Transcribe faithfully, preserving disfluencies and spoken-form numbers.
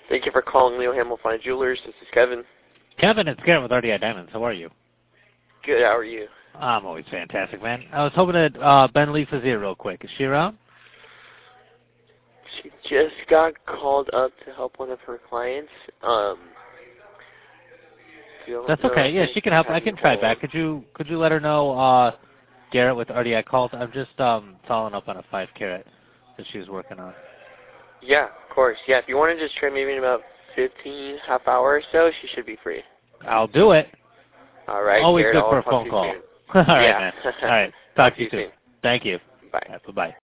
Thank you for calling Leo Hamill Fine Jewelers. This is Kevin. Kevin, it's Garrett with R D I Diamonds. How are you? Good, how are you? I'm always fantastic, man. I was hoping to uh, Ben Leaf is here real quick. Is she around? She just got called up to help one of her clients. Um, That's okay. Yeah, she can help. I can try back. Could you could you let her know uh, Garrett with R D I calls? I'm just um, following up on a five carat that she was working on. Yeah, of course. Yeah, if you want to just try maybe in about fifteen, half hour or so, she should be free. I'll do it. All right, Always Garrett, good I'll for a talk phone to you call. soon. All right, Yeah. man. All right. Talk, talk to you soon. soon. Thank you. Bye. Right, bye-bye.